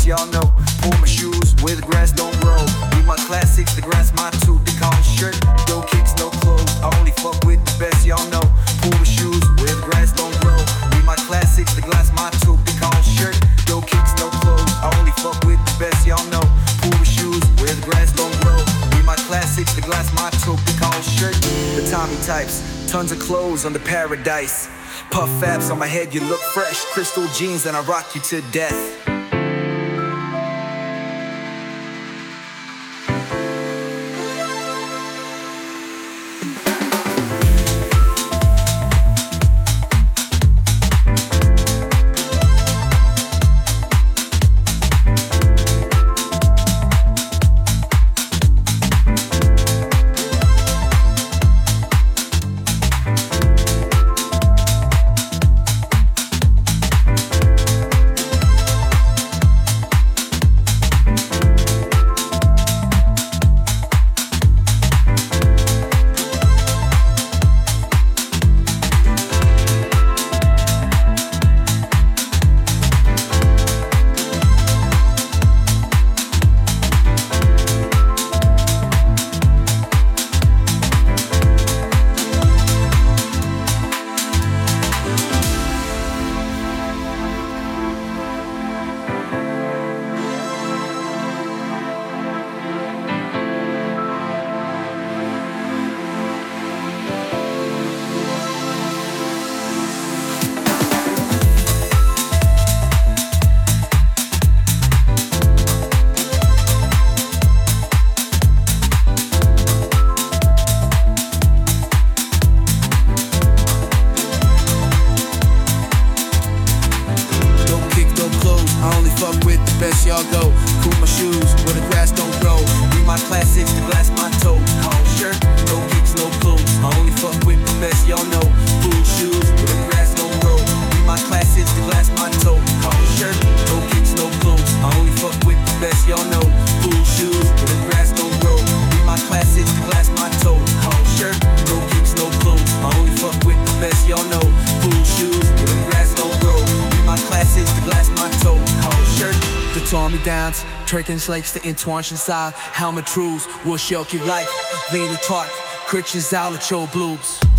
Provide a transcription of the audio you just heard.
best, y'all know. Pull my shoes where the grass don't grow. Read my classics, the grass my tooth. They call me shirt, no kicks, no clothes. I only fuck with the best, y'all know. Pull my shoes where the grass don't grow. Read my classics, the glass my tooth. They call me shirt, no kicks, no clothes. I only fuck with the best, y'all know. Pull my shoes where the grass don't grow. Read my classics, the glass my tooth. They call me shirt, the Tommy types. Tons of clothes on the paradise. Puff faps on my head, you look fresh. Crystal jeans and I rock you to death. Best y'all go, cool my shoes where the grass don't grow. Read my classics, the glass my toe. Cold shirt, no kicks, no clothes. I only fuck with the best, y'all know. Cool shoes where the grass don't grow. Read my classics, the glass my toe. Cold shirt, no kicks, no clothes. I only fuck with the best, y'all know. Cool shoes where the grass don't grow. Read my classics, the glass my toe. Cold shirt, no kicks, no clothes. I only fuck with the best, y'all know. Cool shoes where the grass don't grow. Read my classics, the glass my toe. Cold shirt. The Tommy Downs, Trickin' Slakes, the Intuition side, Helmet Trues, will shock you like Lady Talk, Christians out at your blues.